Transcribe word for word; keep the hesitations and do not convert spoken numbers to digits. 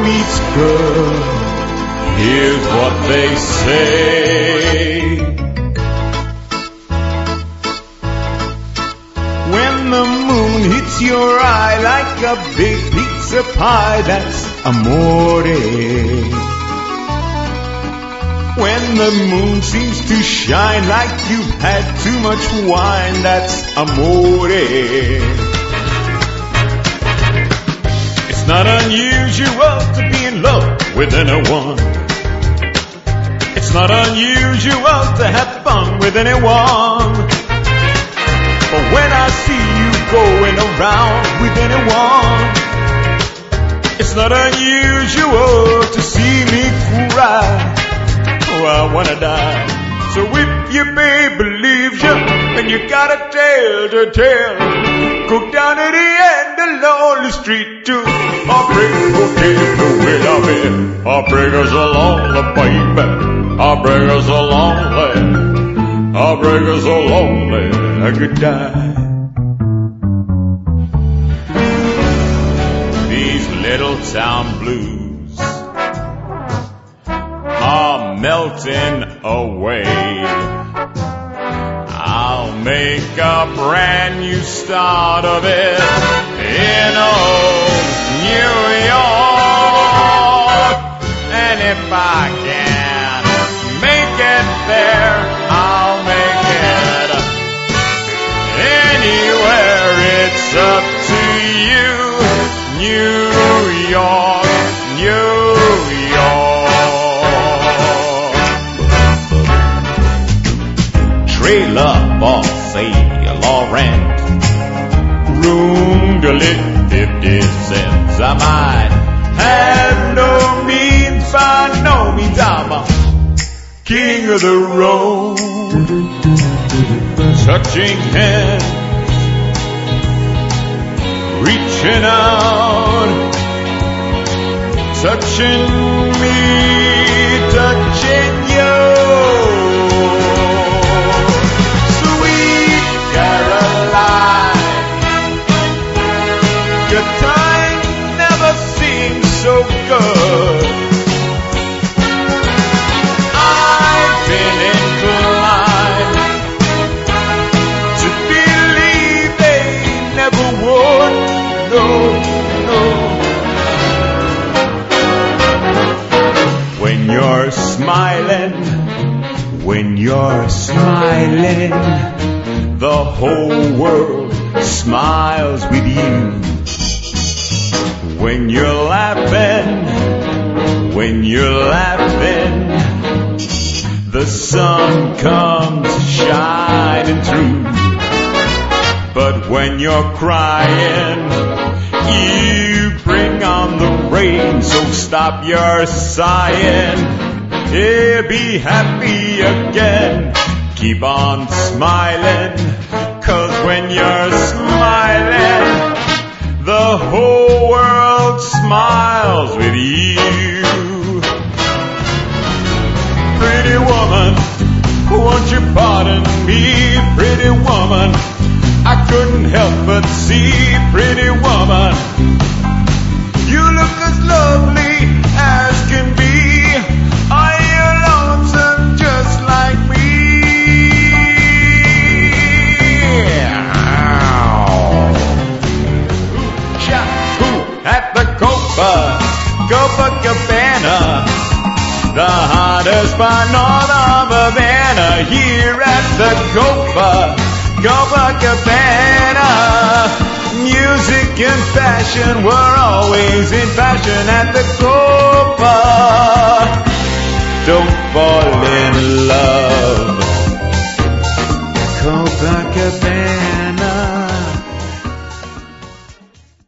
meets girl, here's what they say. When the moon hits your eye like a big pizza pie, that's amore. When the moon seems to shine like you've had too much wine, that's amore. It's not unusual to be in love with anyone. It's not unusual to have fun with anyone. But when I see you going around with anyone, it's not unusual to see me cry. Oh, I wanna die. So if your babe believes you, and you got a tale to tell, go down to the end of lonely street to heartbreak hotel to wait a bit. Heartbreakers are lonely, baby. Heartbreakers are lonely. Heartbreakers are lonely. I could die. These little town blues are melting away. I'll make a brand new start of it in old New York. And if I can make it there, I'll make it anywhere. It's up to you, New York, New York. Trailer for sale or rent, room to live fifty cents. I might have no means, by no means I'm a king of the road. Touching hands, reaching out, touching me, touching you. Sweet Caroline, your time never seems so good. I've been inclined to believe they never would. No, no. When you're smiling, when you're smiling, the whole world smiles with you. When you're laughing, when you're laughing, the sun comes shining through. But when you're crying, you bring on the rain. So stop your sighing, yeah, be happy again. Keep on smiling, 'cause when you're smiling, the whole world smiles with you. Pretty woman, won't you pardon me? Pretty woman, I couldn't help but see. Pretty woman, you look as lovely as can be. Are you lonesome just like me? At the Copa, Copacabana, the hottest bar north of Havana. Here at the Copa, Copacabana, music and fashion were always in fashion at the Copa. Don't fall in love, Copacabana.